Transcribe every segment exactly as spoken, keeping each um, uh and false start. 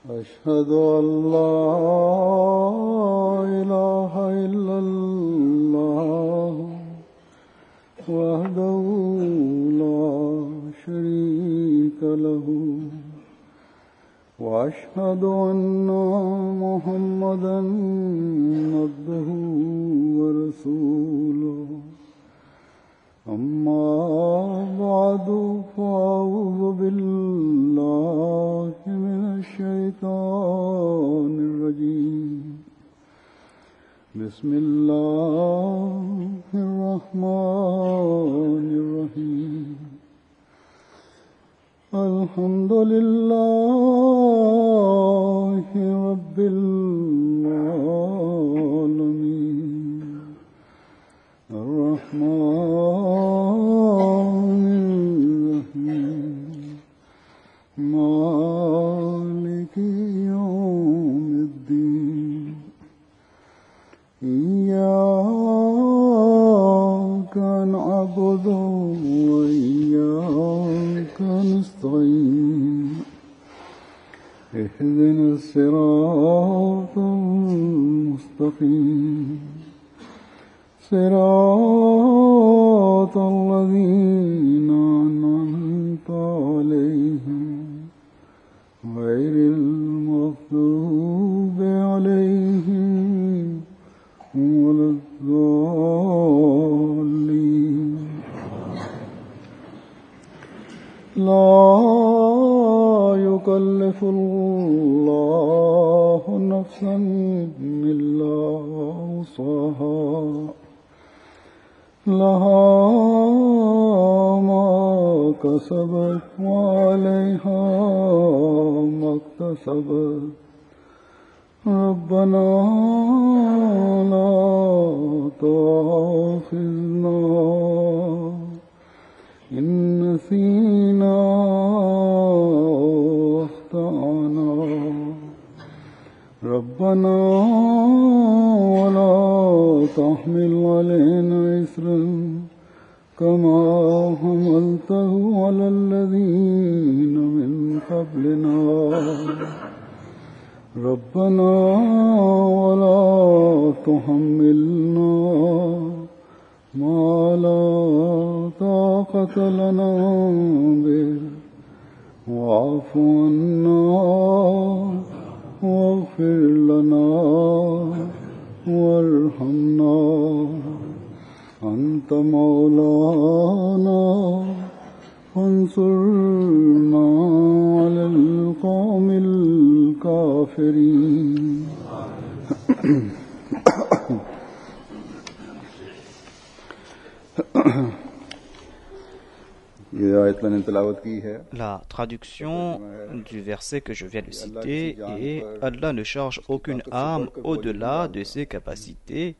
أشهد أن لا إله إلا الله وحده لا شريك له وأشهد أن محمدا عبده ورسوله أما بعد فأعوذ بالله من الشيطان الرجيم بسم الله الرحمن الرحيم الحمد لله رب العالمين الرحمن الرحيم مالك يوم الدين إياك نعبد وإياك نستعين اهدنا الصراط المستقيم صراط الذين أنعمت عليهم غير المغضوب عليهم ولا الضالين لا يكلف الله نفسا إلا وسعها لها ما كسبت وعليها ما اكتسبت ربنا لا تؤاخذنا إن نسينا واخطأنا ربنا ولا تحمل علينا إصرا كما حملته على الذين من قبلنا ربنا ولا تحملنا ما لا طاقة لنا به واعف عنا واغفر لنا وارحمنا أنت مولانا فانصرنا على القوم الكافرين La traduction du verset que je viens de citer est « Allah ne charge aucune âme au-delà de ses capacités.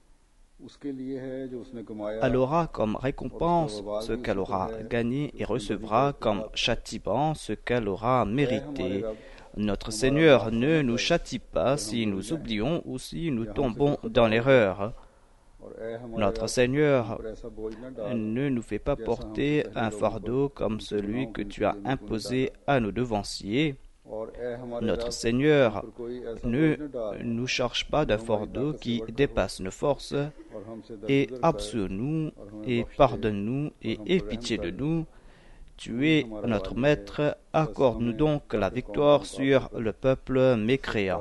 Elle aura comme récompense ce qu'elle aura gagné et recevra comme châtiment ce qu'elle aura mérité. Notre Seigneur ne nous châtie pas si nous oublions ou si nous tombons dans l'erreur. Notre Seigneur ne nous fait pas porter un fardeau comme celui que tu as imposé à nos devanciers. Notre Seigneur ne nous charge pas d'un fardeau qui dépasse nos forces et absous-nous et pardonne-nous et aie pitié de nous. Tu es notre Maître, accorde-nous donc la victoire sur le peuple mécréant.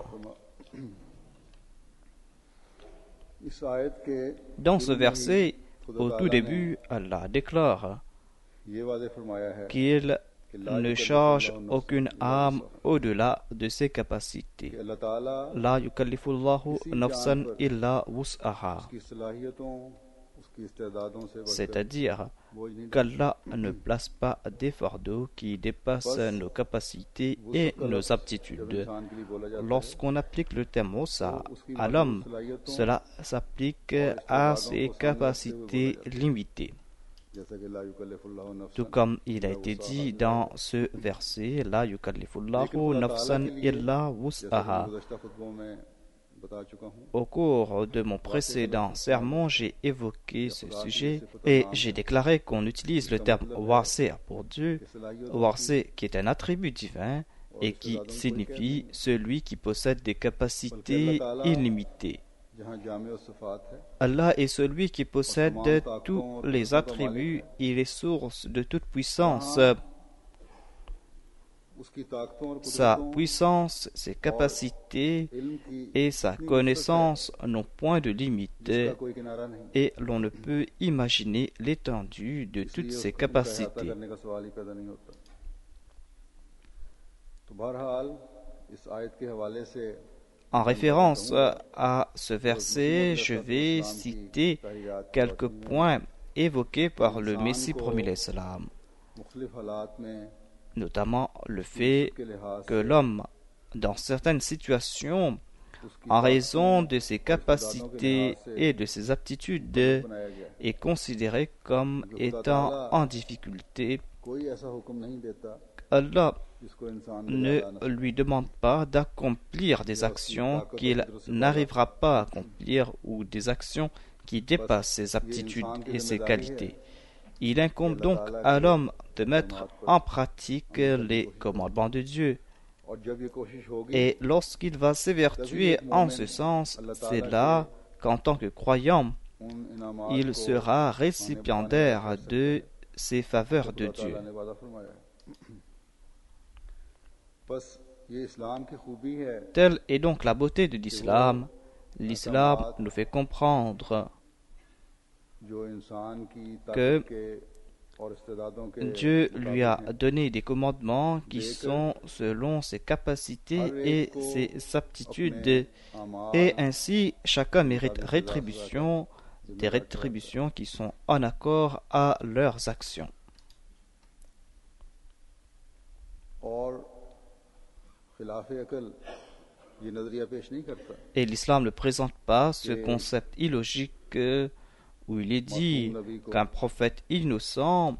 Dans ce verset, au tout début, Allah déclare qu'il ne charge aucune âme au-delà de ses capacités. La yukallifullahu nafsan illa wus'aha. C'est-à-dire qu'Allah ne place pas des fardeaux qui dépassent nos capacités et nos aptitudes. Lorsqu'on applique le terme Musa à l'homme, cela s'applique à ses capacités limitées. Tout comme il a été dit dans ce verset, La yukallifullahu nafsan illa wus'aha. Au cours de mon précédent sermon, j'ai évoqué ce sujet et j'ai déclaré qu'on utilise le terme wasi' pour Dieu, wasi' qui est un attribut divin et qui signifie celui qui possède des capacités illimitées. Allah est celui qui possède tous les attributs et les sources de toute puissance. Sa puissance, ses capacités et sa connaissance n'ont point de limite et l'on ne peut imaginer l'étendue de toutes ses capacités. En référence à ce verset, je vais citer quelques points évoqués par le Messie promis l'Islam, notamment le fait que l'homme, dans certaines situations, en raison de ses capacités et de ses aptitudes, est considéré comme étant en difficulté. Allah ne lui demande pas d'accomplir des actions qu'il n'arrivera pas à accomplir ou des actions qui dépassent ses aptitudes et ses qualités. Il incombe donc à l'homme de mettre en pratique les commandements de Dieu. Et lorsqu'il va s'évertuer en ce sens, c'est là qu'en tant que croyant, il sera récipiendaire de ces faveurs de Dieu. Telle est donc la beauté de l'islam. L'islam nous fait comprendre que Dieu lui a donné des commandements qui sont selon ses capacités et ses aptitudes, et ainsi chacun mérite rétribution, des rétributions qui sont en accord à leurs actions. Et l'islam ne présente pas ce concept illogique où il est dit qu'un prophète innocent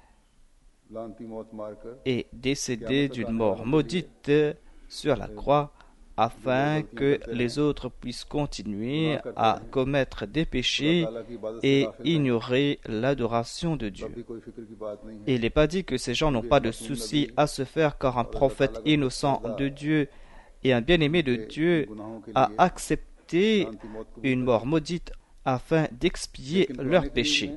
est décédé d'une mort maudite sur la croix afin que les autres puissent continuer à commettre des péchés et ignorer l'adoration de Dieu. Et il n'est pas dit que ces gens n'ont pas de souci à se faire car un prophète innocent de Dieu et un bien-aimé de Dieu a accepté une mort maudite afin d'expier leurs péchés.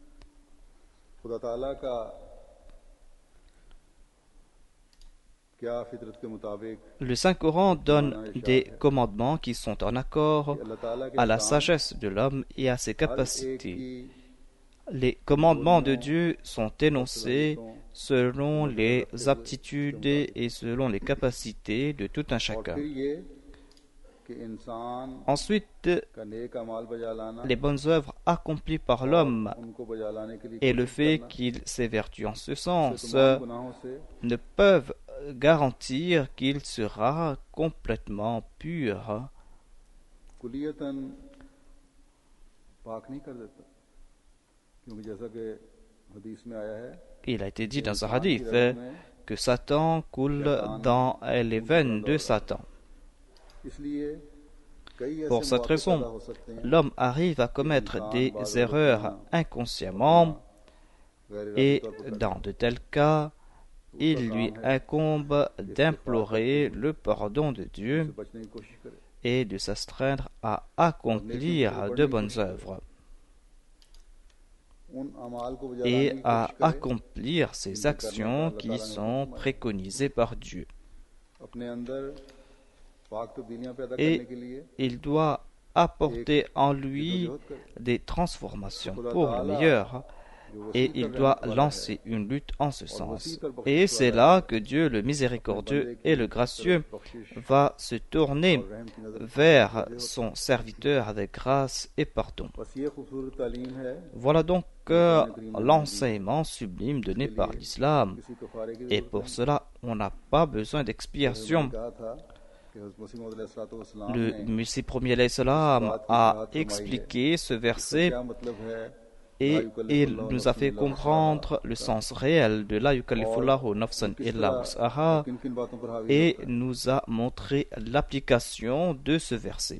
Le Saint-Coran donne des commandements qui sont en accord à la sagesse de l'homme et à ses capacités. Les commandements de Dieu sont énoncés selon les aptitudes et selon les capacités de tout un chacun. Ensuite, les bonnes œuvres accomplies par l'homme et le fait qu'il s'évertue en ce sens ne peuvent garantir qu'il sera complètement pur. Il a été dit dans un hadith que Satan coule dans les veines de Satan. Pour cette raison, l'homme arrive à commettre des erreurs inconsciemment et dans de tels cas, il lui incombe d'implorer le pardon de Dieu et de s'astreindre à accomplir de bonnes œuvres et à accomplir ces actions qui sont préconisées par Dieu. Et il doit apporter en lui des transformations pour le meilleur et il doit lancer une lutte en ce sens. Et c'est là que Dieu, le miséricordieux et le gracieux, va se tourner vers son serviteur avec grâce et pardon. Voilà donc euh, l'enseignement sublime donné par l'islam. Et pour cela, on n'a pas besoin d'expiation. Le Messie premier alayhi salam a expliqué ce verset et il nous a fait comprendre le sens réel de la yukallifullahu nafsan illa wus'aha et nous a montré l'application de ce verset.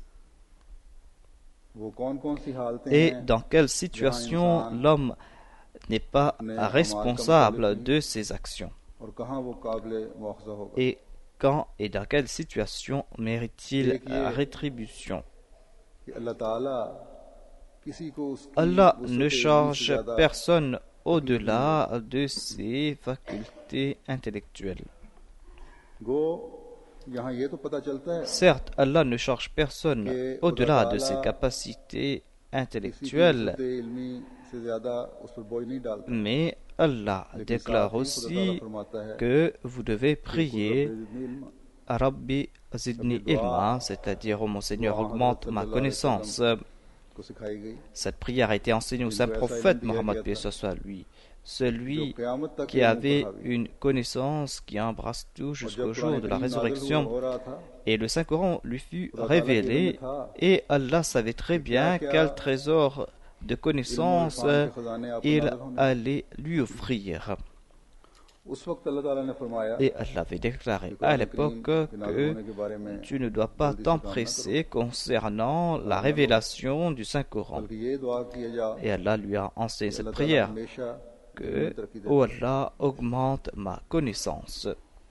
Et dans quelle situation l'homme n'est pas responsable de ses actions. Et quand et dans quelle situation mérite-t-il rétribution? Allah ne charge personne au-delà de ses facultés intellectuelles. Certes, Allah ne charge personne au-delà de ses capacités intellectuelles, mais Allah déclare aussi que vous devez prier Rabbi Zidni Ilma, c'est-à-dire oh mon Seigneur, augmente ma connaissance. Cette prière a été enseignée au saint prophète Mohammed paix soit lui, celui qui avait une connaissance qui embrasse tout jusqu'au jour de la résurrection. Et le Saint-Coran lui fut révélé et Allah savait très bien quel trésor de connaissances il allait lui offrir. Et Allah avait déclaré à l'époque que tu ne dois pas t'empresser concernant la révélation du Saint-Coran. Et Allah lui a enseigné cette prière, que « Oh Allah, augmente ma connaissance ».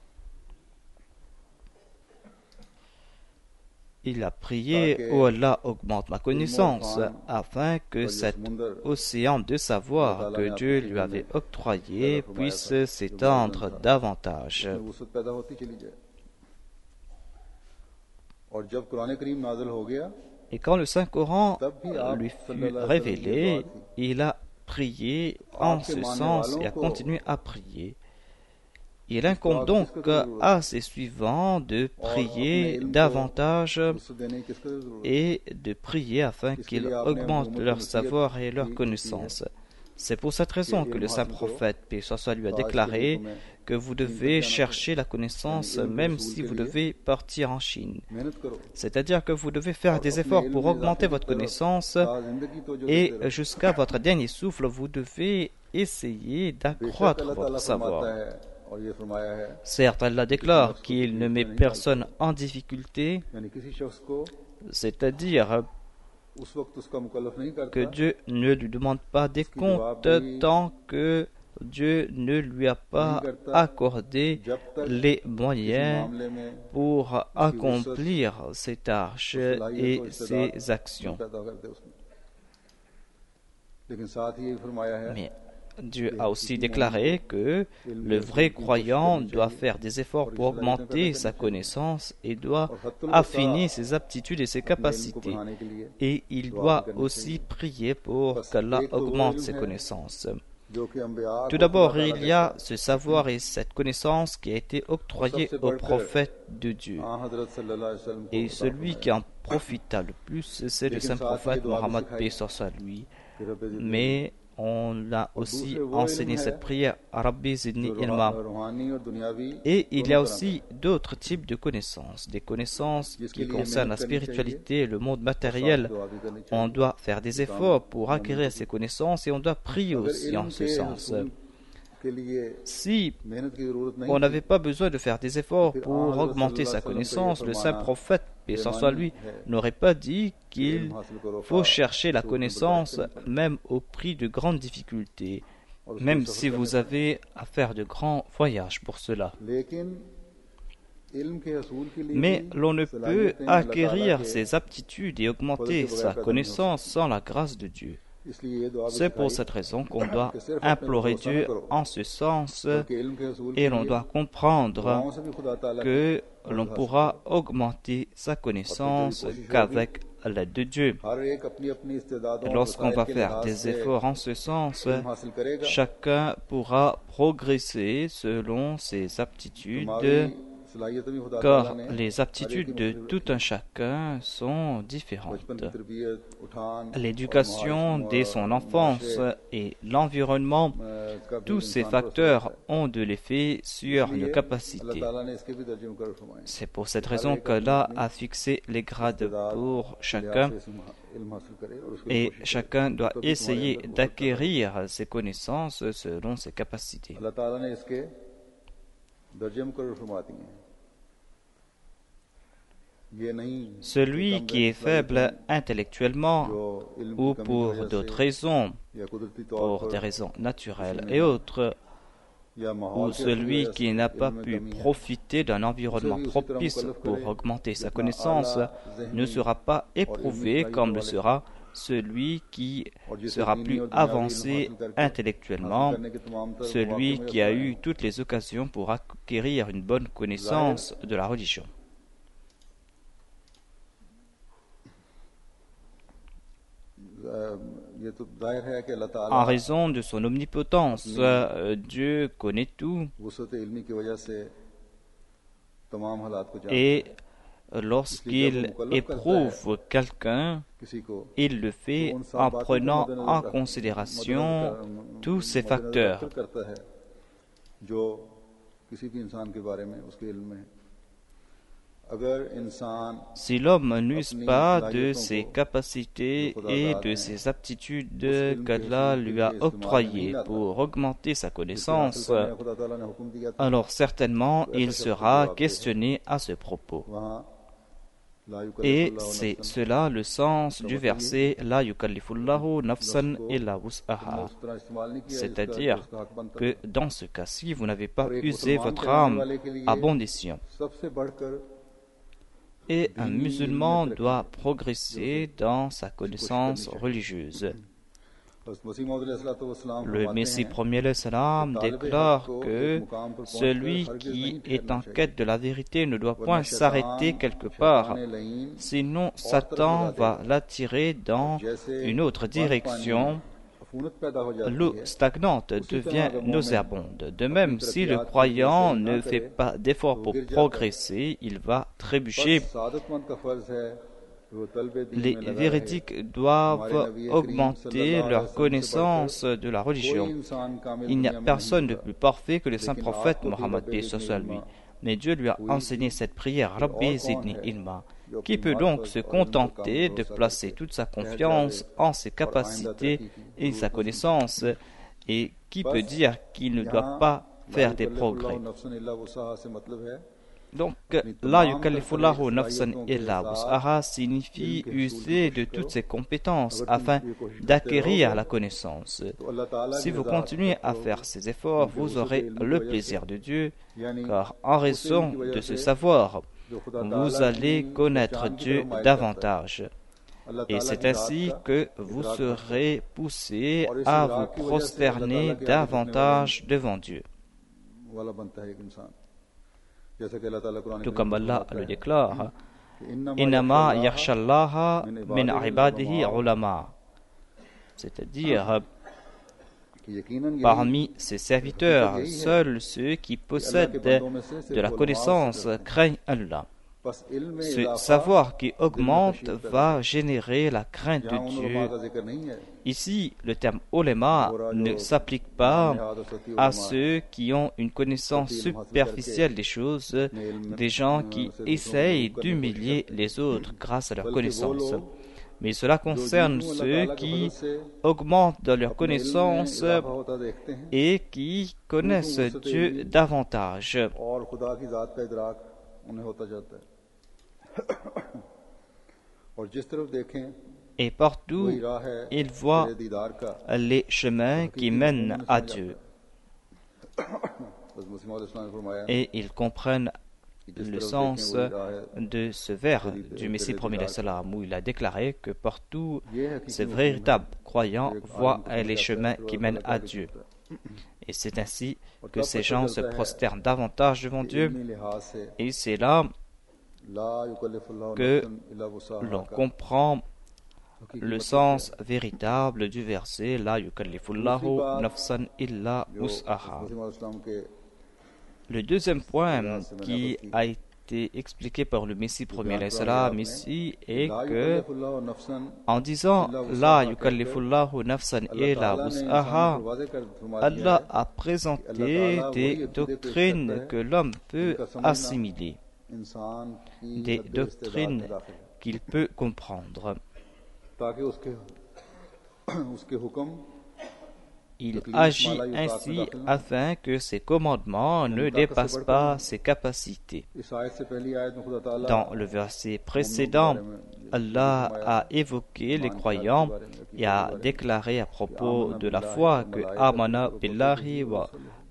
Il a prié « Oh Allah, augmente ma connaissance » afin que cet océan de savoir que Dieu lui avait octroyé puisse s'étendre davantage. Et quand le Saint-Coran lui fut révélé, il a prié en ce sens et a continué à prier. Il incombe donc à ses suivants de prier davantage et de prier afin qu'ils augmentent leur savoir et leur connaissance. C'est pour cette raison que le saint prophète, paix soit sur lui, a déclaré que vous devez chercher la connaissance même si vous devez partir en Chine. C'est-à-dire que vous devez faire des efforts pour augmenter votre connaissance et jusqu'à votre dernier souffle, vous devez essayer d'accroître votre savoir. Certes, Allah déclare qu'il ne met personne en difficulté, c'est-à-dire que Dieu ne lui demande pas des comptes tant que Dieu ne lui a pas accordé les moyens pour accomplir ses tâches et ses actions. Mais Dieu a aussi déclaré que le vrai croyant doit faire des efforts pour augmenter sa connaissance et doit affiner ses aptitudes et ses capacités. Et il doit aussi prier pour qu'Allah augmente ses connaissances. Tout d'abord, il y a ce savoir et cette connaissance qui a été octroyée au prophète de Dieu. Et celui qui en profita le plus, c'est le saint prophète Mohammed paix soit sur lui. Mais on a aussi enseigné cette prière à Rabbi Zidni Ilma. Et il y a aussi d'autres types de connaissances, des connaissances qui concernent la spiritualité et le monde matériel. On doit faire des efforts pour acquérir ces connaissances et on doit prier aussi en ce sens. Si on n'avait pas besoin de faire des efforts pour augmenter sa connaissance, le saint prophète, paix soit lui, n'aurait pas dit qu'il faut chercher la connaissance même au prix de grandes difficultés, même si vous avez à faire de grands voyages pour cela. Mais l'on ne peut acquérir ses aptitudes et augmenter sa connaissance sans la grâce de Dieu. C'est pour cette raison qu'on doit implorer Dieu en ce sens et l'on doit comprendre que l'on pourra augmenter sa connaissance qu'avec l'aide de Dieu. Lorsqu'on va faire des efforts en ce sens, chacun pourra progresser selon ses aptitudes, car les aptitudes de tout un chacun sont différentes. L'éducation dès son enfance et l'environnement, tous ces facteurs ont de l'effet sur nos capacités. C'est pour cette raison qu'Allah a fixé les grades pour chacun et chacun doit essayer d'acquérir ses connaissances selon ses capacités. Celui qui est faible intellectuellement ou pour d'autres raisons, pour des raisons naturelles et autres, ou celui qui n'a pas pu profiter d'un environnement propice pour augmenter sa connaissance ne sera pas éprouvé comme le sera celui qui sera plus avancé intellectuellement, celui qui a eu toutes les occasions pour acquérir une bonne connaissance de la religion. En raison de son omnipotence, euh, Dieu connaît tout. Et lorsqu'il éprouve quelqu'un, il le fait en prenant en considération tous ces facteurs. Si l'homme n'use pas de ses capacités et de ses aptitudes qu'Allah lui a octroyées pour augmenter sa connaissance, alors certainement il sera questionné à ce propos. Et c'est cela le sens du verset La yukallifullahu nafsan illa wus'aha. C'est-à-dire que dans ce cas-ci, vous n'avez pas usé votre âme à bon escient. Et un musulman doit progresser dans sa connaissance religieuse. Le Messie premier salam déclare que celui qui est en quête de la vérité ne doit point s'arrêter quelque part, sinon Satan va l'attirer dans une autre direction. L'eau stagnante devient nauséabonde. De même, si le croyant ne fait pas d'efforts pour progresser, il va trébucher. Les véridiques doivent augmenter leur connaissance de la religion. Il n'y a personne de plus parfait que le saint prophète Mohammed paix soit lui. Mais Dieu lui a enseigné cette prière, Rabbi zidni ilma. Qui peut donc se contenter de placer toute sa confiance en ses capacités et sa connaissance, et qui peut dire qu'il ne doit pas faire des progrès? Donc, la yukallifullahu nafsan illa wus'aha signifie user de toutes ses compétences afin d'acquérir la connaissance. Si vous continuez à faire ces efforts, vous aurez le plaisir de Dieu, car en raison de ce savoir, vous allez connaître Dieu davantage. Et c'est ainsi que vous serez poussé à vous prosterner davantage devant Dieu. Tout comme Allah le déclare, Innama yakhshallaha min ibadihi ulama. C'est-à-dire, parmi ses serviteurs, seuls ceux qui possèdent de la connaissance craignent Allah. Ce savoir qui augmente va générer la crainte de Dieu. Ici, le terme ulama ne s'applique pas à ceux qui ont une connaissance superficielle des choses, des gens qui essayent d'humilier les autres grâce à leur connaissance. Mais cela concerne ceux qui augmentent dans leur connaissance et qui connaissent Dieu davantage. Et partout, ils voient les chemins qui mènent à Dieu. Et ils comprennent le sens de ce vers du Messie premier salam, où il a déclaré que partout, ces véritables croyants voient les chemins qui mènent à Dieu. Et c'est ainsi que ces gens se prosternent davantage devant Dieu. Et c'est là que l'on comprend le sens véritable du verset La yukallifullahu nafsan illa wus'aha. Le deuxième point qui a été expliqué par le Messie premier salam ici est que, en disant La yukallifullahu nafsan illa wus'aha, Allah a présenté des doctrines que l'homme peut assimiler, des doctrines qu'il peut comprendre. Il agit ainsi afin que ses commandements ne dépassent pas ses capacités. Dans le verset précédent, Allah a évoqué les croyants et a déclaré à propos de la foi que Amana billahi wa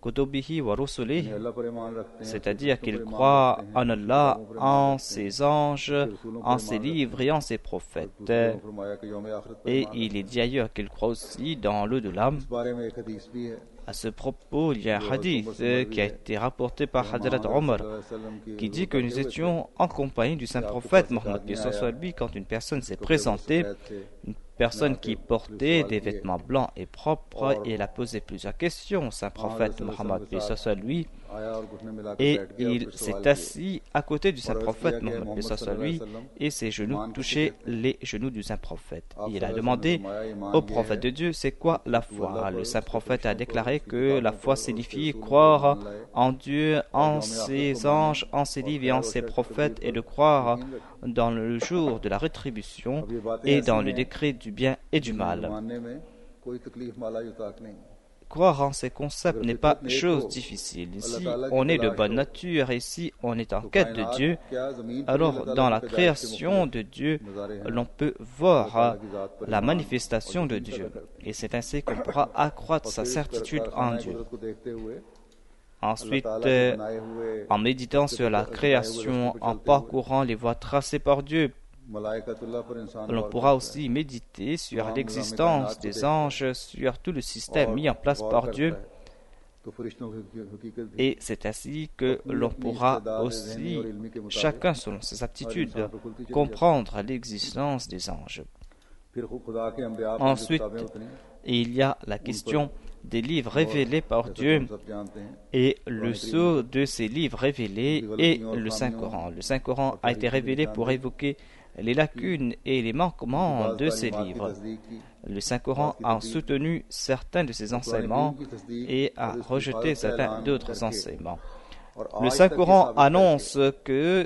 kutubihi wa rusulihi, यानी अल्लाह पर ईमान रखते हैं, c'est-à-dire फिर qu'ils ईमान croient रखते हैं, en Allah, फिर ईमान en रखते हैं, ses anges, फिर रसूलों पर en ईमान ses रखते हैं, livres et en ses फिर prophètes. दूसरों ने फरमाया कि यौम आखिरत पर Et ईमान il रखते est dit ailleurs qu'il croit aussi dans l'au-delà. हैं। इस बारे में एक हदीस भी है À ce propos, il y a un जो हज़रत hadith उमर से euh, मरवी qui a है été rapporté par कि हम Hadrat हज़रत Omar, सल्लल्लाहु अलैहि वसल्लम की qui हुजूर dit que nous बैठे हुए थे, étions en compagnie du saint कि आपके prophète पास एक Mohammed आदमी paix soit sur आया lui quand une personne s'est तो फिर वो présentée, सफेद थे, une उसने personne आके qui फिर portait सवाल des किए vêtements blancs et propres, और et elle a posé plusieurs questions au saint वहाँ हज़रत prophète सल्लल्लाहु अलैहि Mohammed वसल्लम paix के soit साथ sur lui, आया और घुटने मिला के et बैठ गया और il फिर सवाल s'est किए assis à côté du saint और अर्ज prophète किया कि Mohammed paix Mohammad soit sur सल्लल्लाहु अलैहि lui, वसल्लम et ses genoux ईमान किसे touchaient कहते हैं les genoux du saint prophète. आप Il a सल्लल्लाहु अलैहि वसल्लम ने demandé फरमाया ईमान au ये prophète है de Dieu, c'est quoi कि la तू foi? अल्लाह Le पर saint उसके prophète a फरिश्तों पर déclaré उसकी que la किताबों foi पर उसके signifie रसूलों पर croire ईमान लाए en Dieu, और en यौम आखिरत ses को माने anges, en ses और livres et खैर en और ses शर तकदीर prophètes, et पर de croire यकीन रखें। dans le jour de la rétribution अब ये बातें et ऐसी dans le हैं décret du bien et du जिन्हें mal. मानने में कोई तकलीफ माला युताक नहीं। Croire en ces concepts अगर n'est pas फितरत नेक chose हो difficile. अल्लाह Si ताला की on est de तलाश bonne हो nature et si on est en तो quête de कायनात Dieu, क्या जमीन पर भी alors अल्लाह dans ताला la की पैदाइश के création मुख्तलिफ de Dieu, नज़ारे हैं। l'on peut अल्लाह voir ताला की ज़ात पर la ईमान manifestation और de यकीन पैदा Dieu. करते हैं। Et c'est ainsi qu'on pourra accroître और sa फिर इस certitude en कारखानाए Dieu. कुदरत को देखते हुए अल्लाह Ensuite, ताला euh, के बनाए हुए en méditant उसके sur la बताए हुए création, रास्ते पर en चलते हुए parcourant les voies tracées par Dieu, मलाइकतुल्लाह पर इंसान l'on गौर pourra करता है aussi méditer sur तमाम निज़ाम l'existence कायनात को des देखता है anges, sur tout le système और mis en place गौर par करता Dieu. है तो फरिश्तों की हकीकत भी Et c'est ainsi que अपनी l'on अपनी pourra इस्तेदाद ज़हनी aussi, और इल्मी के मुताबिक chacun selon ses हर aptitudes, इंसान को खुलती चली जाती है। comprendre l'existence des anges. फिर खु- खुदा के अंबिया पर जो Ensuite, किताबें उतरी Et il y a la question des livres révélés par जैसा कि Dieu हम सब जानते हैं et le sceau de ces livres révélés et le Saint-Coran. Le Saint-Coran a été révélé pour évoquer les lacunes et les manquements de ces livres. Le Saint-Coran a soutenu certains de ces enseignements et a rejeté certains d'autres enseignements. Le Saint-Coran annonce que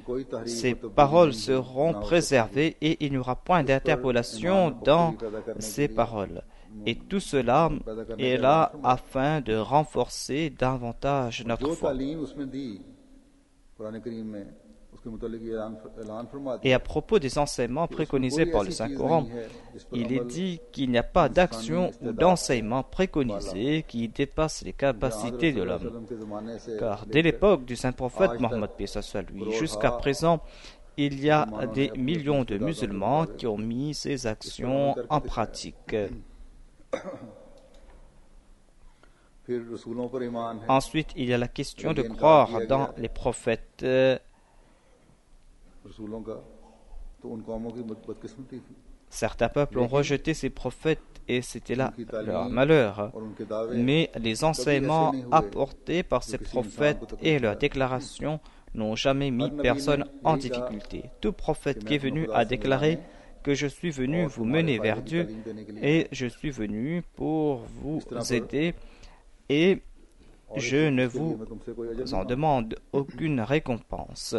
ces paroles seront préservées et il n'y aura point d'interpolation dans ces paroles. Et tout cela est là afin de renforcer davantage notre foi. Et à propos des enseignements préconisés par le Saint-Coran, il est dit qu'il n'y a pas d'action ou d'enseignement préconisé qui dépasse les capacités de l'homme. Car dès l'époque du Saint-Prophète Mohammed paix soit sur lui, jusqu'à présent, il y a des millions de musulmans qui ont mis ces actions en pratique. Ensuite, il y a la question de croire dans les prophètes. Certains peuples ont rejeté ces prophètes et c'était là leur malheur. Mais les enseignements apportés par ces prophètes et leurs déclarations n'ont jamais mis personne en difficulté. Tout prophète qui est venu a déclaré que je suis venu vous mener vers Dieu et je suis venu pour vous aider et je ne vous en demande aucune récompense.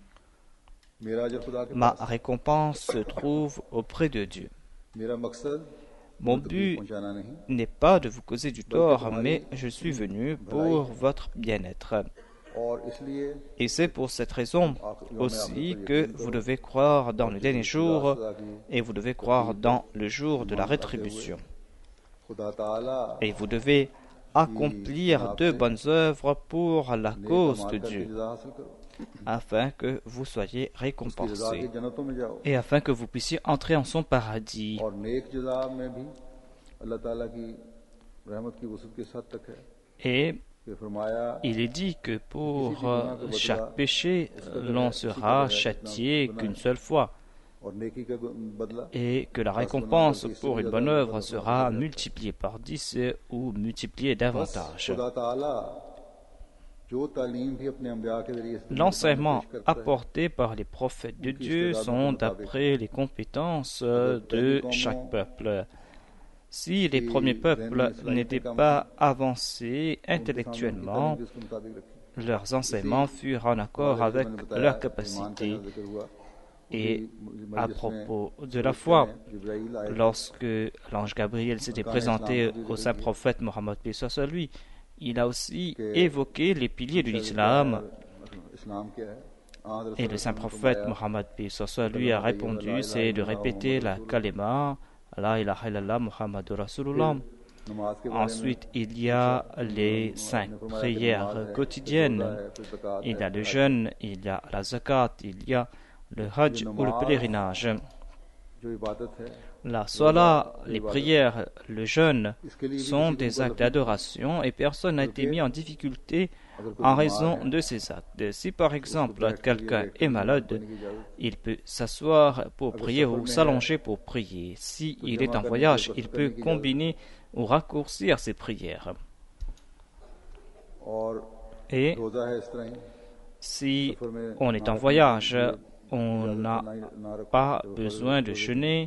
Ma récompense se trouve auprès de Dieu. Mon but n'est pas de vous causer du tort, mais je suis venu pour votre bien-être. Et c'est pour cette raison aussi que vous devez croire dans le dernier jour et vous devez croire dans le jour de la rétribution. Et vous devez accomplir de bonnes œuvres pour la cause de Dieu, afin que vous soyez récompensés et afin que vous puissiez entrer en son paradis. Et il est dit que pour chaque péché, l'on sera châtié qu'une seule fois et que la récompense pour une bonne œuvre sera multipliée par dix ou multipliée davantage. L'enseignement apporté par les prophètes de Dieu sont d'après les compétences de chaque peuple. Si les premiers peuples n'étaient pas avancés intellectuellement, leurs enseignements furent en accord avec leurs capacités. Et à propos de la foi, lorsque l'ange Gabriel s'était présenté au saint prophète Mohammed paix soit sur lui, il a aussi évoqué les piliers de l'islam. Et le saint prophète Mohammed paix soit sur lui a répondu, c'est de répéter la kalima, la ilaha illallah Muhammadur Rasulullah. नमाज के बारे में Ensuite, il y a les cinq prières quotidiennes. Il y a le jeûne, il y a la zakat, il y a le hajj ou le pèlerinage. जो इबादत है La salat, les prières, le jeûne sont des actes d'adoration et personne n'a été mis en difficulté en raison de ces actes. Si par exemple quelqu'un est malade, il peut s'asseoir pour prier ou s'allonger pour prier. S'il est en voyage, il peut combiner ou raccourcir ses prières. और Et रोजा है इस तरह ही si on est en voyage, on n'a pas besoin de jeûner.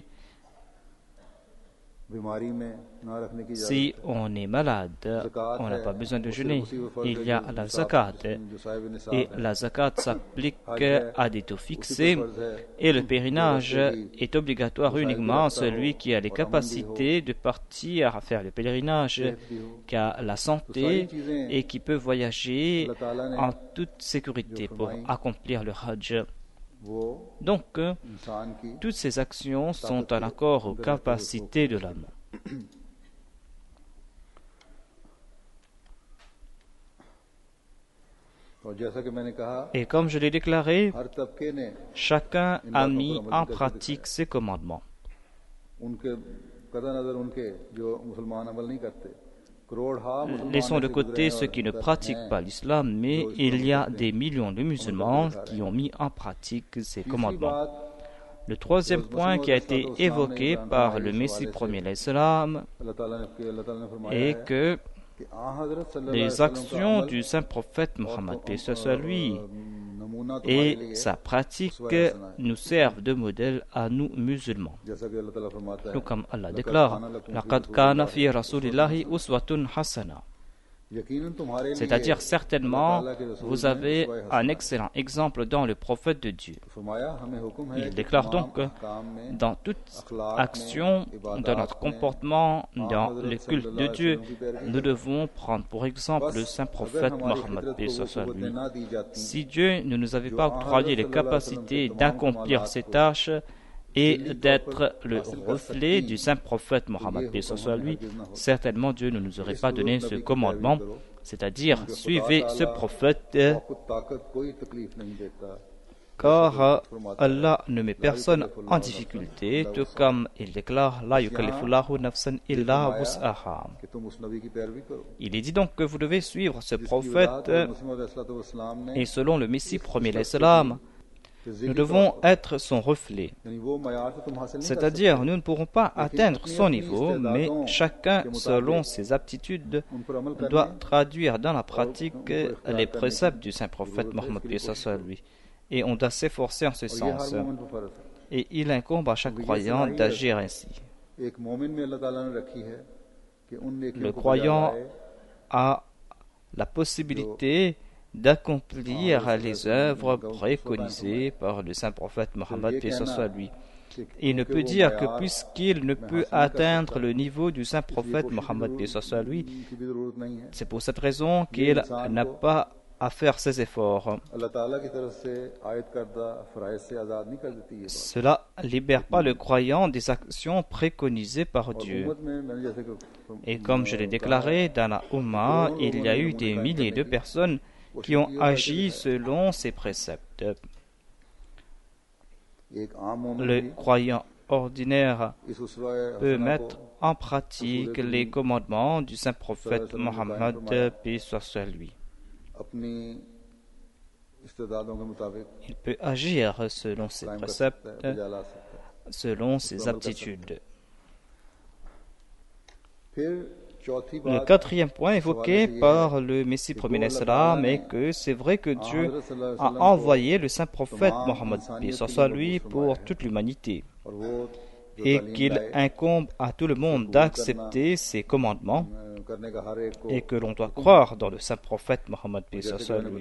बीमारी में ना रखने की इजाजत Si on est malade, on n'a pas besoin de jeûner. Il y a la zakat. जो साहिब निसाब Et la zakat s'applique à des taux fixés. Et le pèlerinage est obligatoire uniquement à celui qui a les capacités de partir à faire le pèlerinage, qui a la santé et qui peut voyager en toute sécurité pour accomplir le hajj. वो Donc, इंसान की toutes ces actions sont en accord aux capacités de l'homme. और जैसा कि मैंने कहा Et comme je l'ai déclaré, हर तबके ने chacun a mis en pratique ces commandements. उनके कदा नजर उनके जो मुसलमान अमल नहीं करते करोड़ हा Laissons de côté ceux qui ne pratiquent pas l'islam, mais il y a des millions de musulmans qui ont mis en pratique ces commandements. Le troisième point qui a été évoqué par le Messie premier l'Islam est que les actions du saint prophète Mohammed, paix soit lui, et sa pratique nous servent de modèle à nous musulmans. Tout comme Allah déclare, لَقَدْ كَانَ فِي رَسُولِ اللَّهِ أُسْوَةٌ حَسَنَةٌ. C'est-à-dire, certainement, vous avez un excellent exemple dans le prophète de Dieu. Il déclare donc que dans toute action, dans notre comportement, dans le culte de Dieu, nous devons prendre pour exemple le saint prophète Mohammed. Si Dieu ne nous avait pas octroyé les capacités d'accomplir ces tâches, et d'être le reflet du saint prophète Mohammed, paix soit lui, certainement Dieu ne nous aurait pas donné ce commandement, c'est-à-dire suivez ce prophète, car Allah ne met personne en difficulté, tout comme il déclare La yukallifullahu nafsan illa wus'aha. Il est dit donc que vous devez suivre ce prophète, et selon le Messie premier l'Islam, nous devons être son reflet. C'est-à-dire, nous ne pourrons pas atteindre son niveau, mais chacun, selon ses aptitudes, doit traduire dans la pratique les préceptes du saint prophète Mohammed, lui. Et on doit s'efforcer en ce sens. Et il incombe à chaque croyant d'agir ainsi. Le croyant a la possibilité d'accomplir les œuvres préconisées par le saint prophète Mohammed, paix soit lui. Il ne peut dire que puisqu'il ne peut atteindre le niveau du saint prophète Mohammed, paix soit lui, c'est pour cette raison qu'il n'a pas à faire ses efforts. Cela ne libère pas le croyant des actions préconisées par Dieu. Et comme je l'ai déclaré, dans la Ummah, il y a eu des milliers de personnes qui ont agi selon ces préceptes. Le croyant ordinaire peut mettre en pratique les commandements du saint prophète Mohammed, paix soit sur lui. Il peut agir selon ses préceptes, selon ses aptitudes. Le quatrième point évoqué par le Messie premier l'Islam est que c'est vrai que Dieu a envoyé le saint prophète Mohammed, paix soit lui, pour toute l'humanité, et qu'il incombe à tout le monde d'accepter ses commandements, et que l'on doit croire dans le saint prophète Mohammed, paix soit lui.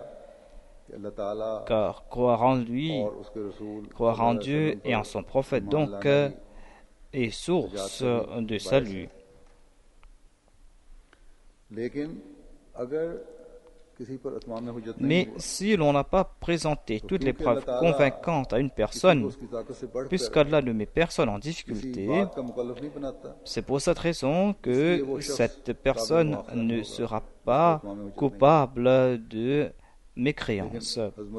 Car croire en lui, croire en Dieu et en son prophète donc est source de salut. Mais si l'on n'a pas présenté toutes les preuves convaincantes à une personne, puisqu'Allah ne met personne en difficulté, c'est pour cette raison que cette personne ne sera pas coupable de mécréance.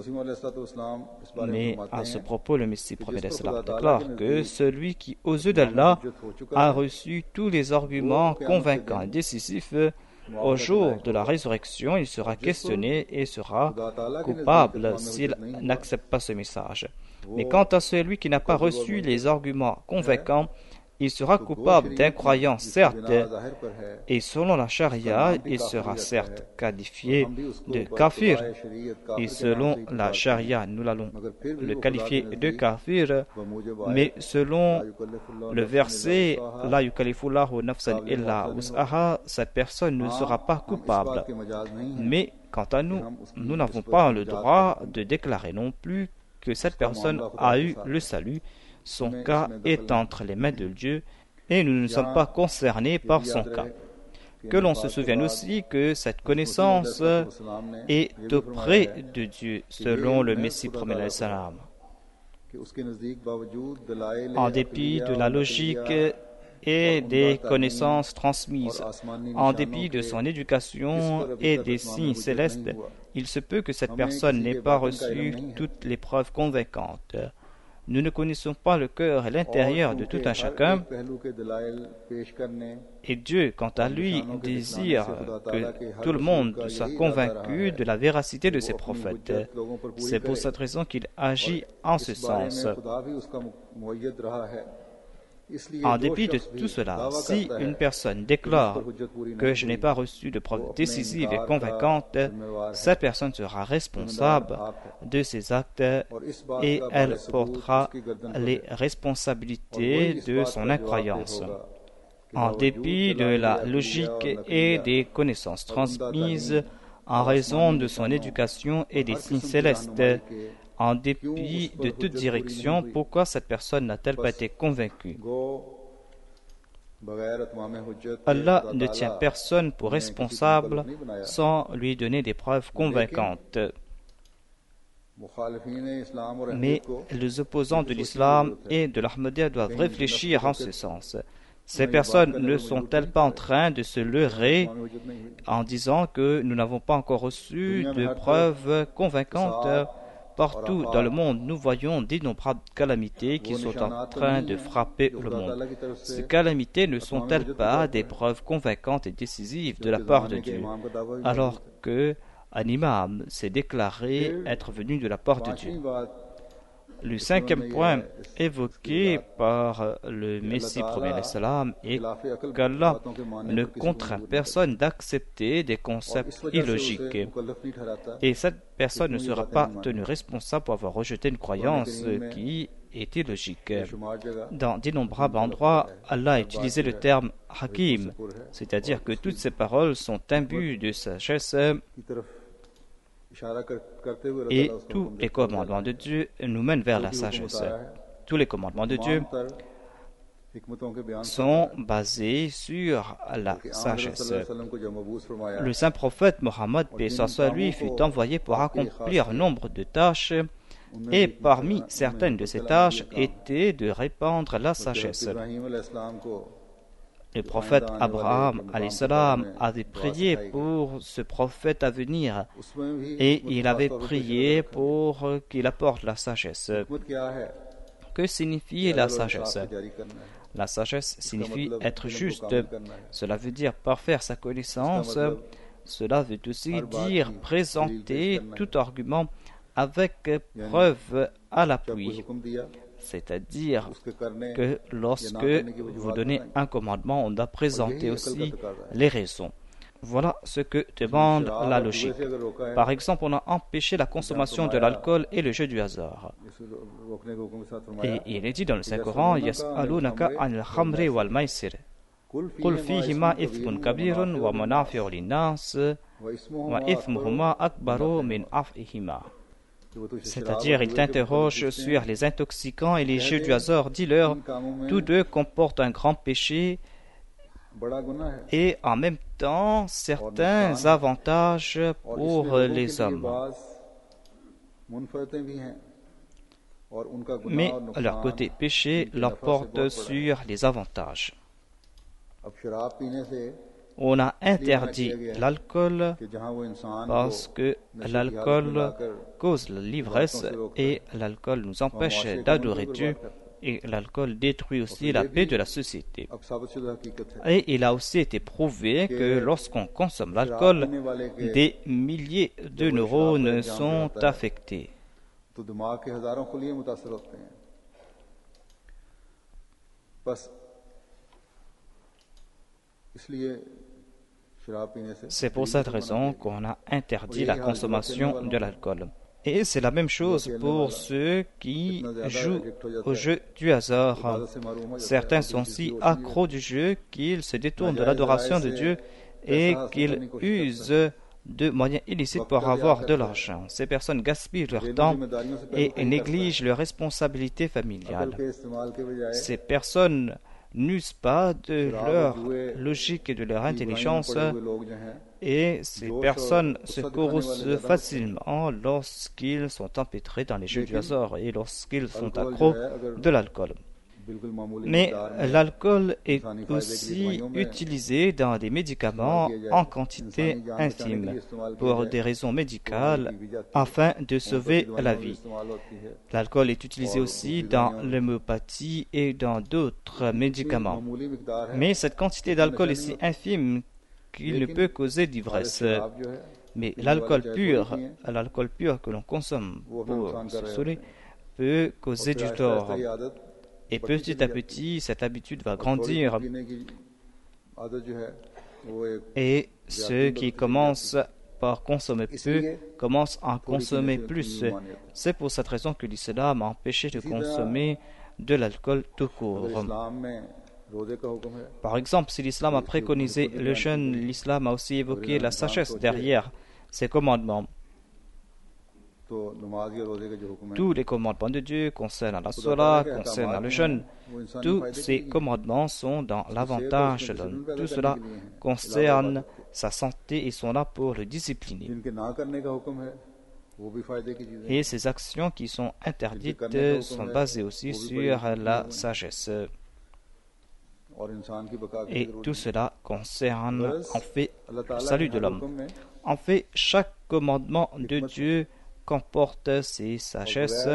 Mais à ce propos, le Messie prophète déclare que celui qui, aux yeux d'Allah, a reçu tous les arguments convaincants et décisifs, au jour de la résurrection, il sera questionné et sera coupable s'il n'accepte pas ce message. Mais quant à celui qui n'a pas reçu les arguments convaincants, il sera coupable d'incroyance, certes, et selon la charia, il sera certes qualifié de kafir. Et selon la charia, nous allons le qualifier de kafir, mais selon le verset La yukallifullahu nafsan illa wus'aha, cette personne ne sera pas coupable. Mais quant à nous, nous n'avons pas le droit de déclarer non plus que cette personne a eu le salut. Son cas est entre les mains de Dieu et nous ne sommes pas concernés par son cas. Que l'on se souvienne aussi que cette connaissance est auprès de Dieu, selon le Messie prophète salam. En dépit de la logique et des connaissances transmises, en dépit de son éducation et des signes célestes, il se peut que cette personne n'ait pas reçu toutes les preuves convaincantes. Nous ne connaissons pas le cœur et l'intérieur de tout un chacun. Et Dieu, quant à lui, désire que tout le monde soit convaincu de la véracité de ses prophètes. C'est pour cette raison qu'il agit en ce sens. En dépit de tout cela, si une personne déclare que je n'ai pas reçu de preuves décisives et convaincantes, cette personne sera responsable de ses actes et elle portera les responsabilités de son incroyance. En dépit de la logique et des connaissances transmises, en raison de son éducation et des signes célestes, en dépit de toute direction, pourquoi cette personne n'a-t-elle pas été convaincue? Allah ne tient personne pour responsable sans lui donner des preuves convaincantes. Mais les opposants de l'islam et de l'Ahmadiyya doivent réfléchir en ce sens. Ces personnes ne sont-elles pas en train de se leurrer en disant que nous n'avons pas encore reçu de preuves convaincantes? Partout dans le monde, nous voyons d'innombrables calamités qui sont en train de frapper le monde. Ces calamités ne sont-elles pas des preuves convaincantes et décisives de la part de Dieu, alors que un imam s'est déclaré être venu de la part de Dieu? Le cinquième point évoqué par le Messie prophète salam est qu'Allah ne contraint personne d'accepter des concepts illogiques. Et cette personne ne sera pas tenue responsable pour avoir rejeté une croyance qui est illogique. Dans d'innombrables endroits, Allah a utilisé le terme hakim, c'est-à-dire que toutes ces paroles sont imbues de sagesse. Et tous les commandements de Dieu nous mènent vers la sagesse. Tous les commandements de Dieu sont basés sur la sagesse. Le saint prophète Mohammed, paix soit lui, fut envoyé pour accomplir nombre de tâches, et parmi certaines de ces tâches étaient de répandre la sagesse. Le prophète Abraham salam avait prié pour ce prophète à venir et il avait prié pour qu'il apporte la sagesse. Que signifie la sagesse? La sagesse signifie être juste. Cela veut dire parfaire sa connaissance. Cela veut aussi dire présenter tout argument avec preuve à l'appui. C'est-à-dire que lorsque vous donnez un commandement, on doit présenter aussi les raisons. Voilà ce que demande la logique. Par exemple, on a empêché la consommation de l'alcool et le jeu du hasard. Et il est dit dans le Saint-Coran, Yas'alunaka anil khamri wal maisir. Qul fihima ithmun kabirun wa manafi'u linnas wa ithmuhuma akbaru min af'ihima. C'est-à-dire, ils t'interrogent sur les intoxicants et les jeux du hasard. Dis-leur, tous deux comportent un grand péché et en même temps certains avantages pour les hommes. Mais leur côté péché leur porte sur les avantages. On a interdit l'alcool parce que l'alcool cause l'ivresse et l'alcool nous empêche d'adorer Dieu et l'alcool détruit aussi la paix de la société. Et il a aussi été prouvé que lorsqu'on consomme l'alcool, des milliers de neurones sont affectés. C'est pour cette raison qu'on a interdit la consommation de l'alcool. Et c'est la même chose pour ceux qui jouent au jeu du hasard. Certains sont si accros du jeu qu'ils se détournent de l'adoration de Dieu et qu'ils usent de moyens illicites pour avoir de l'argent. Ces personnes gaspillent leur temps et négligent leurs responsabilités familiales. Ces personnes n'usent pas de leur logique et de leur intelligence et ces personnes se corrompent facilement lorsqu'ils sont empêtrés dans les jeux du hasard et lorsqu'ils sont accros de l'alcool. Mais l'alcool est aussi utilisé dans des médicaments en quantité infime pour des raisons médicales afin de sauver la vie. L'alcool est utilisé aussi dans l'homéopathie et dans d'autres médicaments. Mais cette quantité d'alcool est si infime qu'il ne peut causer d'ivresse. Mais l'alcool pur, l'alcool pur que l'on consomme pour se saouler peut causer du tort. Et petit à petit, cette habitude va grandir. Et ceux qui commencent par consommer peu commencent à en consommer plus. C'est pour cette raison que l'islam a empêché de consommer de l'alcool tout court. Par exemple, si l'islam a préconisé le jeûne, l'islam a aussi évoqué la sagesse derrière ces commandements. Tous les commandements de Dieu concernant la salat, concernant le jeûne, tous ces commandements sont dans l'avantage de l'homme. Tout cela concerne sa santé et sont là pour le discipliner. Et ces actions qui sont interdites sont basées aussi sur la sagesse. Et tout cela concerne en fait le salut de l'homme. En fait, chaque commandement de Dieu comporte ses sagesses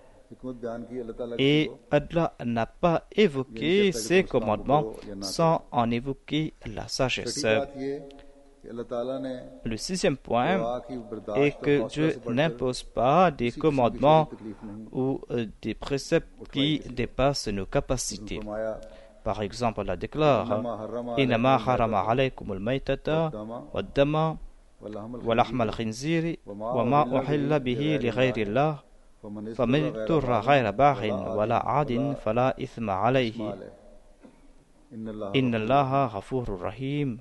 et Allah n'a pas évoqué ces commandements sans en évoquer la sagesse. Le sixième point est que Dieu n'impose pas des commandements ou des préceptes qui dépassent nos capacités. Par exemple, Allah déclare « Innama harama alaykum al-maytata wa-dama ولحم الخنزير وما أحل به لغير الله فمن اضطر غير باغ ولا عاد فلا إثم عليه إن الله غفور رحيم.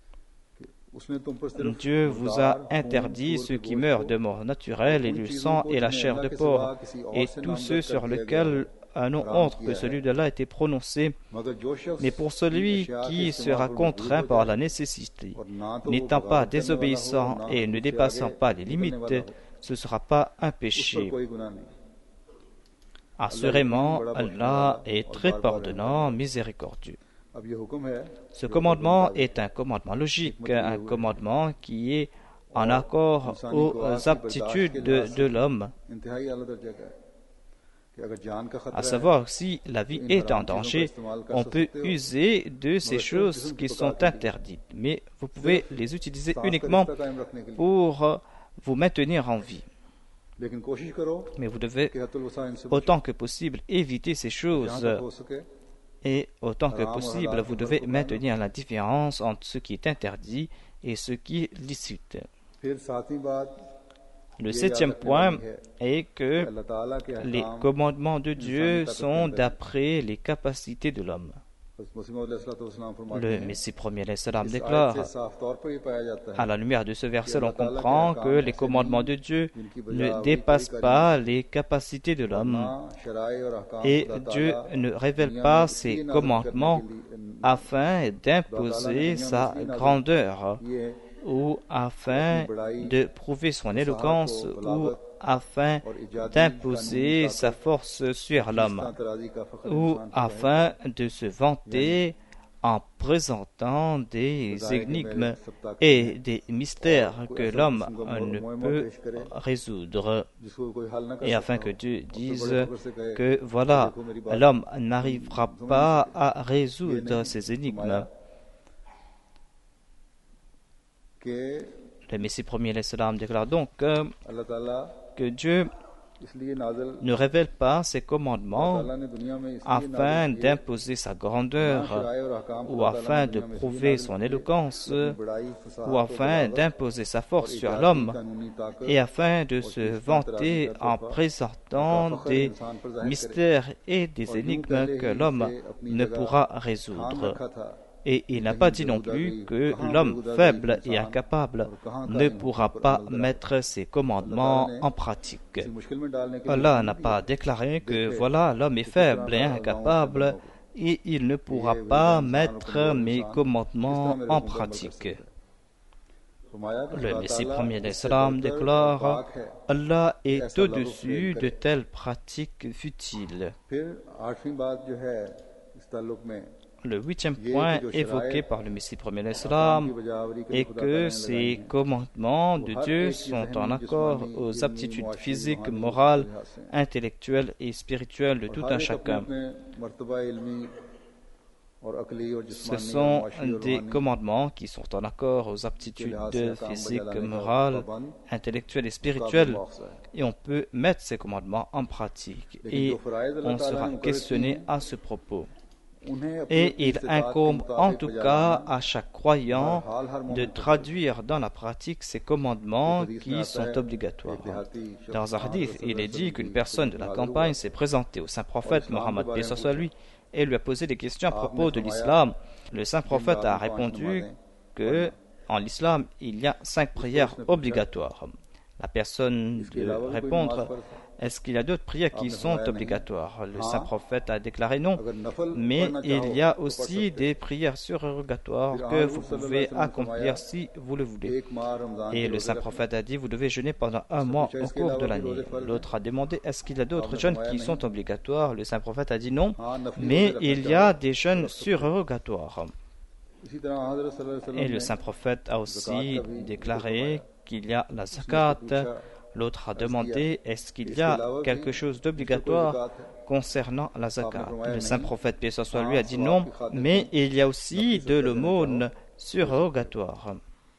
Dieu vous a interdit ceux qui meurent de mort naturelle et du sang et la chair de porc et tous ceux sur lesquels un nom autre que celui d'Allah a été prononcé, mais pour celui qui sera contraint par la nécessité, n'étant pas désobéissant et ne dépassant pas les limites, ce ne sera pas un péché. Assurément, Allah est très pardonnant, miséricordieux. Ce commandement est un commandement logique, un commandement qui est en accord aux aptitudes de, de l'homme. À savoir, si la vie est en danger, on peut user de ces choses qui sont interdites, mais vous pouvez les utiliser uniquement pour vous maintenir en vie. Mais vous devez, autant que possible, éviter ces choses. Et autant que possible, vous devez maintenir la différence entre ce qui est interdit et ce qui est licite. Le septième point est que les commandements de Dieu sont d'après les capacités de l'homme. Le Messie premier déclare, à la lumière de ce verset, on comprend que les commandements de Dieu ne dépassent pas les capacités de l'homme et Dieu ne révèle pas ses commandements afin d'imposer sa grandeur, ou afin de prouver son éloquence, ou afin d'imposer sa force sur l'homme, ou afin de se vanter en présentant des énigmes et des mystères que l'homme ne peut résoudre, et afin que Dieu dise que voilà, l'homme n'arrivera pas à résoudre ces énigmes. Le Messie premier l'Islam déclare donc euh, que Dieu ne révèle pas ses commandements afin d'imposer sa grandeur, ou afin de prouver son éloquence, ou afin d'imposer sa force sur l'homme, et afin de se vanter en présentant des mystères et des énigmes que l'homme ne pourra résoudre. Et il n'a pas dit non plus que l'homme faible et incapable ne pourra pas mettre ses commandements en pratique. Allah n'a pas déclaré que voilà, l'homme est faible et incapable et il ne pourra pas mettre mes commandements en pratique. Le Messie premier d'Islam déclare: Allah est au-dessus de telles pratiques futiles. Le huitième point évoqué par le Messie premier d'Islam est que ces commandements de Dieu sont en accord aux aptitudes physiques, morales, intellectuelles et spirituelles de tout un chacun. Ce sont des commandements qui sont en accord aux aptitudes physiques, morales, intellectuelles et spirituelles, et on peut mettre ces commandements en pratique, et on sera questionné à ce propos. Et il incombe en tout cas à chaque croyant de traduire dans la pratique ces commandements qui sont obligatoires. Dans un hadith, il est dit qu'une personne de la campagne s'est présentée au saint prophète Mohammed, paix soit lui, et lui a posé des questions à propos de l'islam. Le saint prophète a répondu que en l'islam, il y a cinq prières obligatoires. La personne de répondre: est-ce qu'il y a d'autres prières qui sont obligatoires? Le saint prophète a déclaré non, mais il y a aussi des prières surrogatoires que vous pouvez accomplir si vous le voulez. Et le saint prophète a dit: vous devez jeûner pendant un mois au cours de l'année. L'autre a demandé: est-ce qu'il y a d'autres jeûnes qui sont obligatoires? Le saint prophète a dit non, mais il y a des jeûnes surrogatoires. Et le saint prophète a aussi déclaré qu'il y a la zakat. L'autre a demandé: est-ce qu'il y a quelque chose d'obligatoire concernant la zakat? Le saint prophète, paix soit lui, a dit non, mais il y a aussi de l'aumône surrogatoire.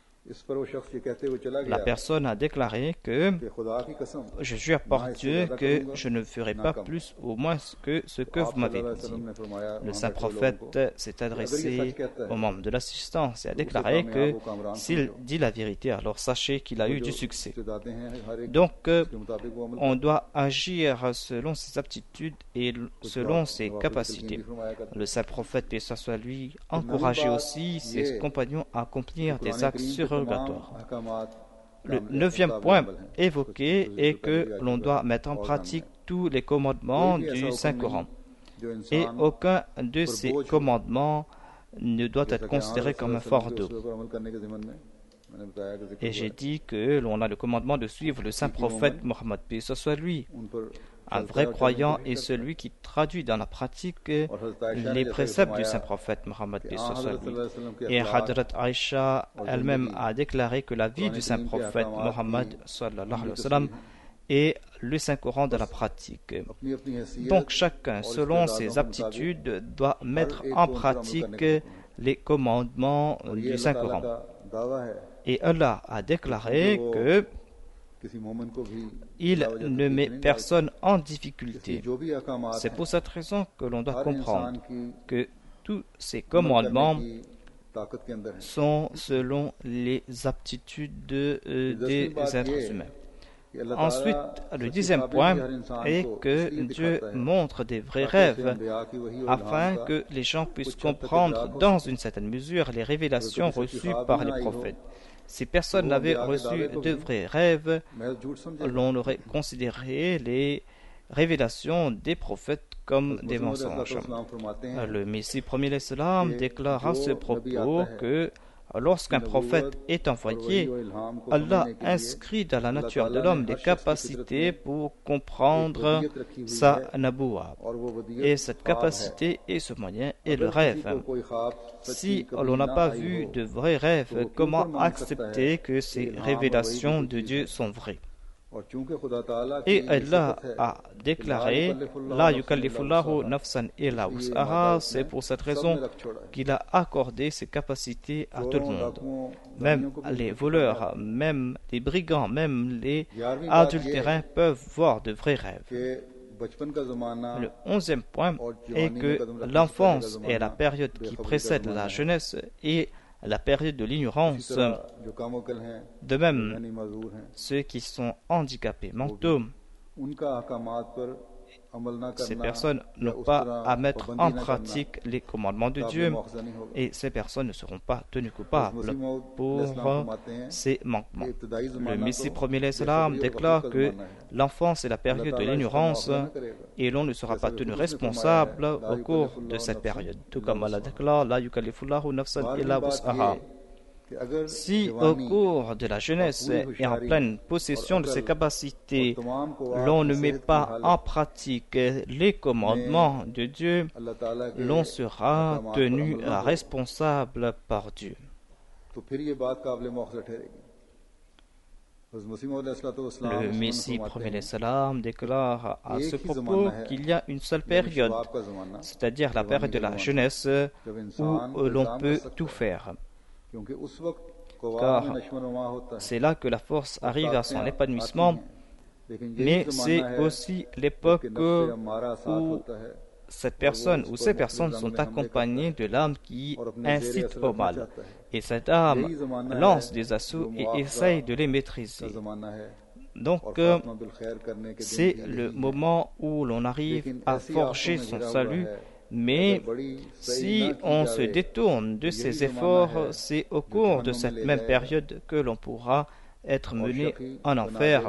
La personne a déclaré que je jure par Dieu que je ne ferai pas plus ou moins que ce que vous m'avez dit. Le saint prophète s'est adressé aux membres de l'assistance et a déclaré que s'il dit la vérité, alors sachez qu'il a eu du succès. Donc on doit agir selon ses aptitudes et selon ses capacités. Le saint prophète, paix soit lui, encourageait aussi ses compagnons à accomplir des actes sur Le neuvième point évoqué est que l'on doit mettre en pratique tous les commandements du Saint-Coran. Et aucun de ces commandements ne doit être considéré comme un fardeau. Et j'ai dit que l'on a le commandement de suivre le Saint-Prophète Mohammed, paix soit lui. Un vrai croyant est celui qui traduit dans la pratique les préceptes du Saint-Prophète Mohammed, paix soit lui. Et Hadrat Aïcha elle-même a déclaré que la vie du Saint-Prophète Mohammed sallallahu alayhi wa sallam est le Saint-Coran de la pratique. Donc chacun, selon ses aptitudes, doit mettre en pratique les commandements du Saint-Coran. Et Allah a déclaré que il ne met personne en difficulté. C'est pour cette raison que l'on doit comprendre que tous ces commandements sont selon les aptitudes de, euh, des êtres humains. Ensuite, le dixième point est que Dieu montre des vrais rêves afin que les gens puissent comprendre dans une certaine mesure les révélations reçues par les prophètes. Si personne n'avait reçu de vrais rêves, l'on aurait considéré les révélations des prophètes comme des mensonges. Le Messie premier l'Islam déclare à ce propos que lorsqu'un prophète est envoyé, Allah inscrit dans la nature de l'homme des capacités pour comprendre sa naboua. Et cette capacité et ce moyen est le rêve. Si l'on n'a pas vu de vrais rêves, comment accepter que ces révélations de Dieu sont vraies? Et Allah a déclaré La yukallifullahu nafsan illa wus'aha. C'est pour cette raison qu'il a accordé ses capacités à tout le monde. Même les voleurs, même les brigands, même les adultérins peuvent voir de vrais rêves. Le onzième point est que l'enfance est la période qui précède la jeunesse et la période de l'ignorance. De même, ceux qui sont handicapés mentaux, ces personnes n'ont pas à mettre en pratique les commandements de Dieu et ces personnes ne seront pas tenues coupables pour ces manquements. Le Messie premier l'Islam déclare que l'enfance est la période de l'ignorance et l'on ne sera pas tenu responsable au cours de cette période. Tout comme Allah déclare La yukallifullahu nafsan illa wus'aha. Si au cours de la jeunesse et en pleine possession de ses capacités, l'on ne met pas en pratique les commandements de Dieu, l'on sera tenu responsable par Dieu. Le Messie premier l'Islam déclare à ce propos qu'il y a une seule période, c'est-à-dire la période de la jeunesse où l'on peut tout faire. Car c'est là que la force arrive à son épanouissement, mais c'est aussi l'époque où cette personne ou ces personnes sont accompagnées de l'âme qui incite au mal. Et cette âme lance des assauts et essaye de les maîtriser. Donc, c'est le moment où l'on arrive à forger son salut. Mais si on se détourne de ces efforts, c'est au cours de cette même période que l'on pourra être mené en enfer.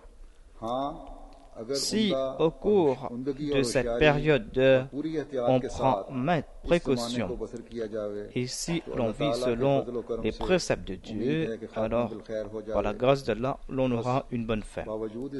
Si au cours de cette période, on prend maintes précautions et si l'on vit selon les préceptes de Dieu, alors, par la grâce d'Allah, l'on aura une bonne fin.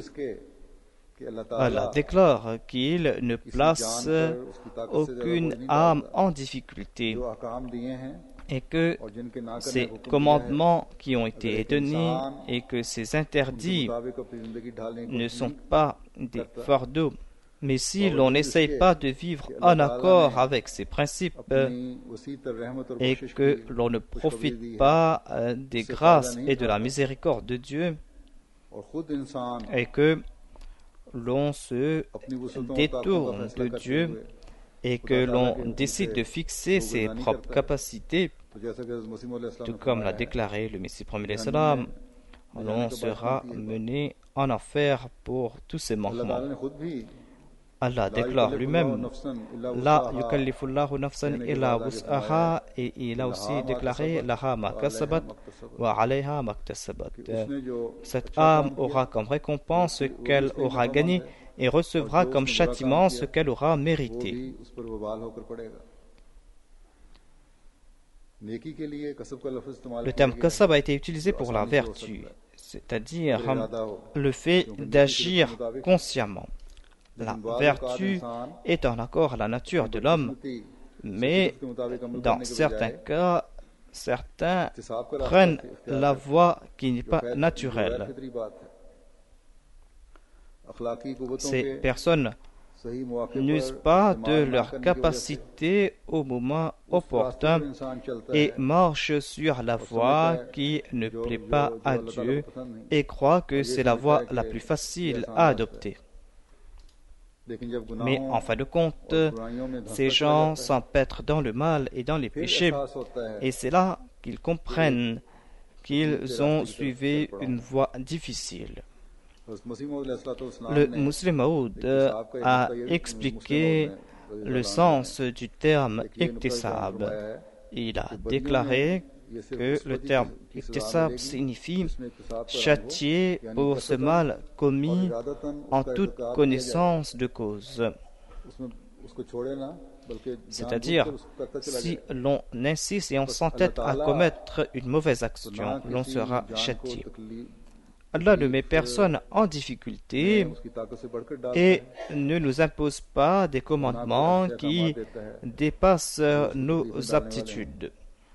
Allah déclare qu'il ne place aucune âme en difficulté et que ces commandements qui ont été donnés et que ces interdits ne sont pas des fardeaux. Mais si l'on n'essaye pas de vivre en accord avec ces principes et que l'on ne profite pas des grâces et de la miséricorde de Dieu et que l'on se détourne de Dieu et que l'on décide de fixer ses propres capacités, tout comme l'a déclaré le Messie premier l'Islam, l'on sera mené en enfer pour tous ces manquements. Allah déclare lui-même La yukallifullahu nafsan illa wus'aha et il a aussi déclaré Laha ma kasabat wa alayha ma iktasabat. Cette âme aura comme récompense ce qu'elle aura gagné et recevra comme châtiment ce qu'elle aura mérité. Le terme kasab a été utilisé pour la vertu, c'est-à-dire le fait d'agir consciemment. La vertu est en accord à la nature de l'homme, mais dans certains cas, certains prennent la voie qui n'est pas naturelle. Ces personnes n'usent pas de leur capacité au moment opportun et marchent sur la voie qui ne plaît pas à Dieu et croient que c'est la voie la plus facile à adopter. Mais en fin de compte, ces gens s'empêtrent dans le mal et dans les péchés, et c'est là qu'ils comprennent qu'ils ont suivi une voie difficile. Le musulman Maud a expliqué le sens du terme iktisab. Il a déclaré que le terme iktisab signifie châtier pour ce mal commis en toute connaissance de cause. C'est-à-dire, si l'on insiste et on s'entête à commettre une mauvaise action, l'on sera châtié. Allah ne met personne en difficulté et ne nous impose pas des commandements qui dépassent nos aptitudes.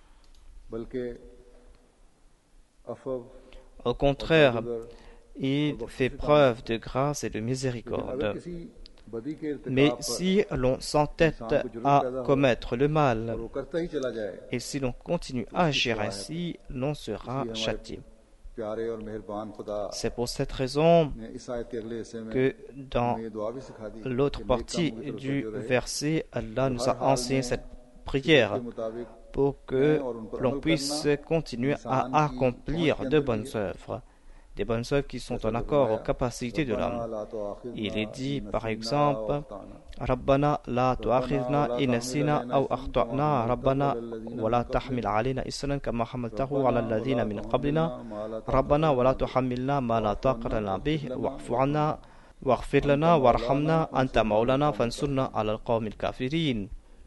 Au contraire, il fait preuve de grâce et de miséricorde. Mais si l'on s'entête à commettre le mal et si l'on continue à agir ainsi, l'on sera châtié. C'est pour cette raison que dans l'autre partie du verset, Allah nous a enseigné cette prière pour que l'on puisse continuer à accomplir de bonnes œuvres, des bonnes œuvres qui sont en accord aux capacités de l'homme. Il est dit par exemple Rabbana la tu'akhidhna in nasina aw akhta'na Rabbana wa la tahmil alayna isran kama hamaltahu ala alladhina min qablina Rabbana wa la tuhammilna ma la taqata lana bih wa'fu 'anna waghfir lana warhamna anta mawlana fansurna ala alqawmil kafirin.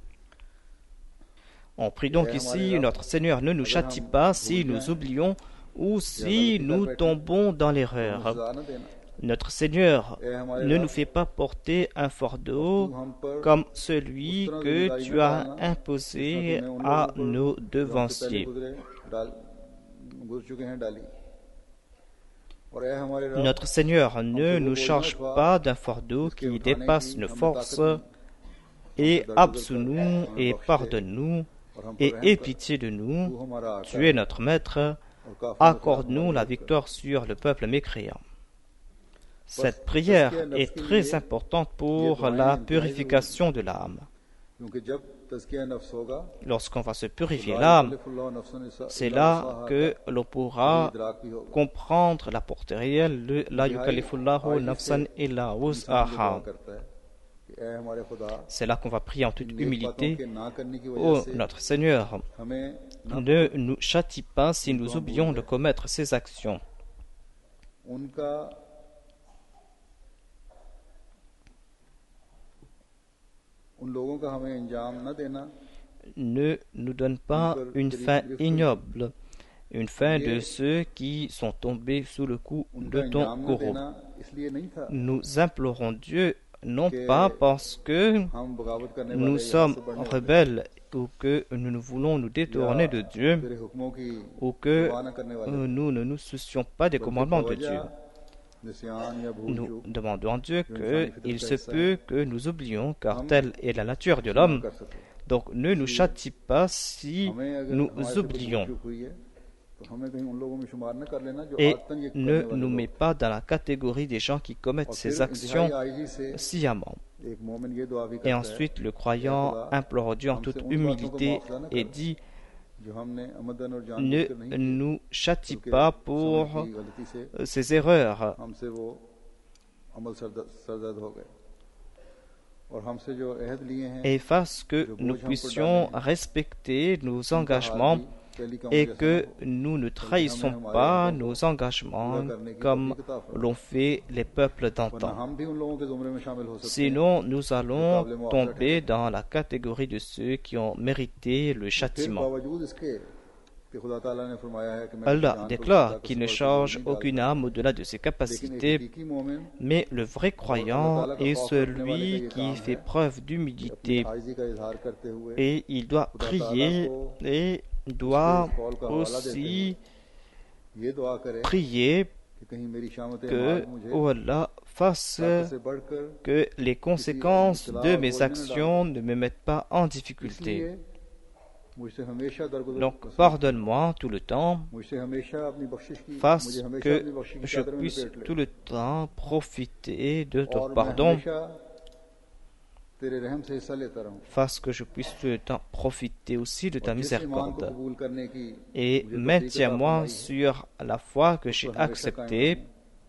On prie donc ici, notre Seigneur ne nous châtie pas si nous oublions ou si nous tombons dans l'erreur. Notre Seigneur ne nous fait pas porter un fardeau comme celui que tu as imposé à nos devanciers. Notre Seigneur ne nous charge pas d'un fardeau qui dépasse nos forces et absous-nous et pardonne-nous et aie pitié de nous. Tu es notre Maître. Accorde-nous la victoire sur le peuple mécréant. Cette prière est très importante pour la purification de l'âme. Lorsqu'on va se purifier l'âme, c'est là que l'on pourra comprendre la portée réelle de la yukallifullahu nafsan illa wus'aha. C'est là qu'on va prier en toute humilité. Ô notre Seigneur, ne nous châtie pas si nous oublions de commettre ces actions. Ne nous donne pas une fin ignoble, une fin de ceux qui sont tombés sous le coup de ton courroux. Nous implorons Dieu non pas parce que nous sommes rebelles ou que nous ne voulons nous détourner de Dieu ou que nous ne nous soucions pas des commandements de Dieu. Nous demandons à Dieu qu'il se peut que nous oublions, car telle est la nature de l'homme. Donc ne nous châtie pas si nous oublions. Et ne nous met pas dans la catégorie des gens qui commettent ces actions sciemment. Et ensuite, le croyant implore Dieu en toute humilité et dit: ne nous châtie pas pour ces erreurs. Et fasse que nous puissions respecter nos engagements et que nous ne trahissons pas nos engagements comme l'ont fait les peuples d'antan. Sinon, nous allons tomber dans la catégorie de ceux qui ont mérité le châtiment. Allah déclare qu'il ne charge aucune âme au-delà de ses capacités, mais le vrai croyant est celui qui fait preuve d'humilité et il doit prier et doit aussi prier que oh Allah fasse que les conséquences de mes actions ne me mettent pas en difficulté. Donc pardonne-moi tout le temps, fasse que je puisse tout le temps profiter de ton pardon, fasse que je puisse tout le temps profiter aussi de ta miséricorde. Et maintiens-moi sur la foi que j'ai acceptée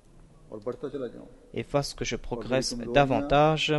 et fasse que je progresse davantage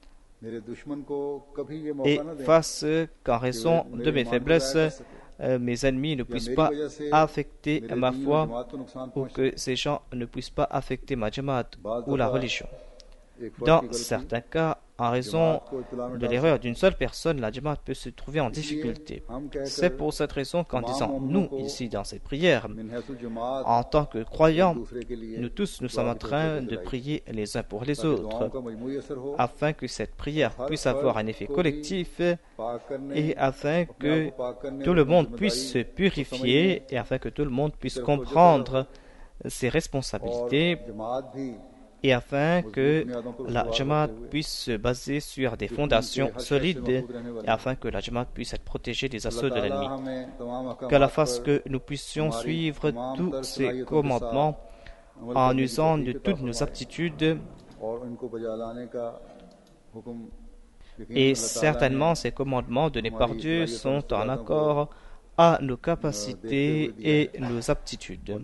et fasse qu'en raison de mes faiblesses, euh, mes ennemis ne puissent pas affecter ma foi ou que ces gens ne puissent pas affecter ma jamaat ou la religion. Dans certains cas, en raison de l'erreur d'une seule personne, la Jamaat peut se trouver en difficulté. C'est pour cette raison qu'en disant nous ici dans cette prière, en tant que croyants, nous tous nous sommes en train de prier les uns pour les autres, afin que cette prière puisse avoir un effet collectif et afin que tout le monde puisse se purifier et afin que tout le monde puisse comprendre ses responsabilités et afin que la Jamaat puisse se baser sur des fondations solides et afin que la Jamaat puisse être protégée des assauts de l'ennemi. Qu'Allah fasse que nous puissions suivre tous ces commandements en usant de toutes nos aptitudes et certainement ces commandements donnés par Dieu sont en accord à nos capacités et nos aptitudes.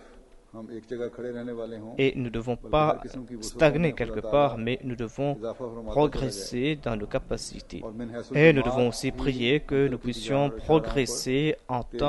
Et nous ne devons pas stagner quelque part, mais nous devons progresser dans nos capacités. Et nous devons aussi prier que nous puissions progresser en tant